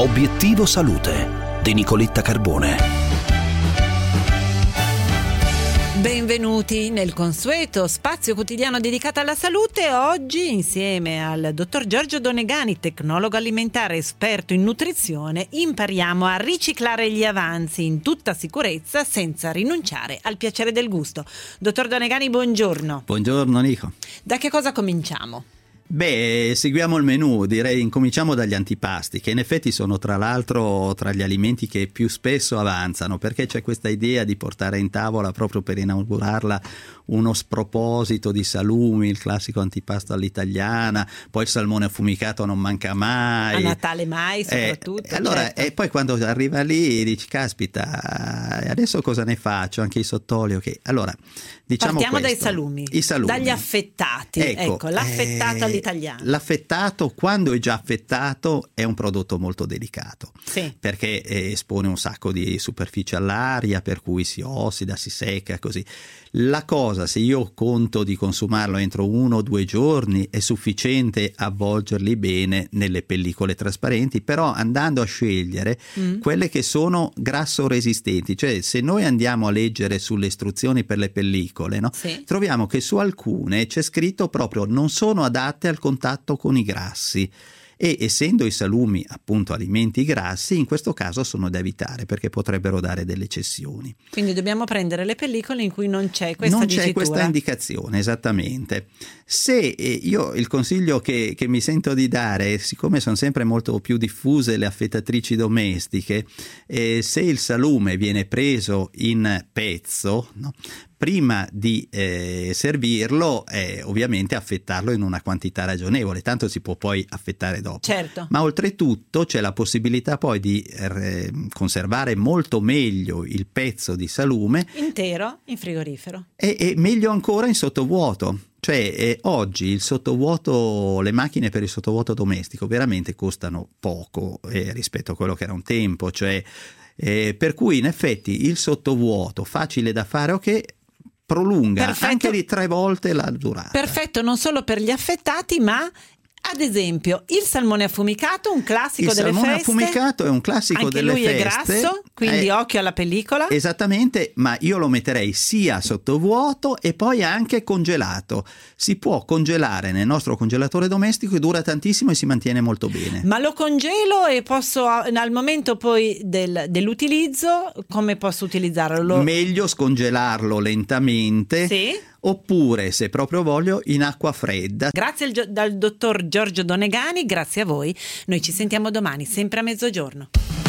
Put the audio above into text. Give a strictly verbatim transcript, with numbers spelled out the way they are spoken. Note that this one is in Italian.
Obiettivo Salute di Nicoletta Carbone. Benvenuti nel consueto spazio quotidiano dedicato alla salute. Oggi, insieme al dottor Giorgio Donegani, tecnologo alimentare esperto in nutrizione, impariamo a riciclare gli avanzi in tutta sicurezza senza rinunciare al piacere del gusto. Dottor Donegani, buongiorno. Buongiorno Nico. Da che cosa cominciamo? Beh, seguiamo il menù, direi incominciamo dagli antipasti, che in effetti sono tra l'altro tra gli alimenti che più spesso avanzano, perché c'è questa idea di portare in tavola proprio per inaugurarla uno sproposito di salumi, il classico antipasto all'italiana, poi il salmone affumicato non manca mai. A Natale mai, soprattutto. Eh, allora, certo. E poi quando arriva lì dici, caspita, adesso cosa ne faccio? Anche i sottolio che... Allora, diciamo Partiamo questo, dai salumi, i salumi, dagli affettati. Ecco, ecco l'affettato eh, all'italiana. L'affettato, quando è già affettato, è un prodotto molto delicato, sì. perché eh, espone un sacco di superficie all'aria, per cui si ossida, si secca, così. La cosa, se io conto di consumarlo entro uno o due giorni, è sufficiente avvolgerli bene nelle pellicole trasparenti, però andando a scegliere mm. quelle che sono grasso resistenti, cioè se noi andiamo a leggere sulle istruzioni per le pellicole, no? Sì. Troviamo che su alcune c'è scritto proprio non sono adatte al contatto con i grassi. E essendo i salumi appunto alimenti grassi, in questo caso sono da evitare perché potrebbero dare delle cessioni. Quindi dobbiamo prendere le pellicole in cui non c'è questa non dicitura. c'è questa indicazione, esattamente. Se eh, io il consiglio che, che mi sento di dare, siccome sono sempre molto più diffuse le affettatrici domestiche, eh, se il salume viene preso in pezzo, no? Prima di eh, servirlo, eh, ovviamente affettarlo in una quantità ragionevole, tanto si può poi affettare dopo. Certo. Ma oltretutto c'è la possibilità poi di eh, conservare molto meglio il pezzo di salume intero in frigorifero. E, e meglio ancora in sottovuoto. Cioè eh, oggi il sottovuoto, le macchine per il sottovuoto domestico veramente costano poco eh, rispetto a quello che era un tempo, cioè eh, per cui in effetti il sottovuoto facile da fare, ok, prolunga Perfetto. Anche di tre volte la durata. Perfetto, non solo per gli affettati, ma ad esempio il salmone affumicato, un classico il delle feste. Il salmone affumicato è un classico Anche delle lui feste. È grasso, quindi eh, occhio alla pellicola. Esattamente, ma io lo metterei sia sottovuoto e poi anche congelato. Si può congelare nel nostro congelatore domestico e dura tantissimo e si mantiene molto bene. Ma lo congelo e posso, al momento poi del, dell'utilizzo, come posso utilizzarlo? Lo... Meglio scongelarlo lentamente. Sì. Oppure, se proprio voglio, in acqua fredda. Grazie al, dal dottor Giorgio Donegani, grazie a voi. Noi ci sentiamo domani, sempre a mezzogiorno.